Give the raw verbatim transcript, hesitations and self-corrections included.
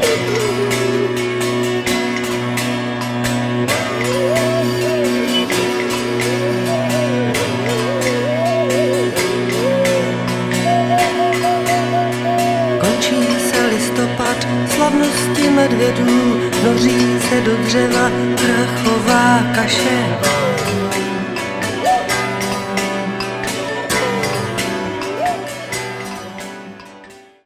Slavnosti medvědů, noří se do dřeva prachová kaše.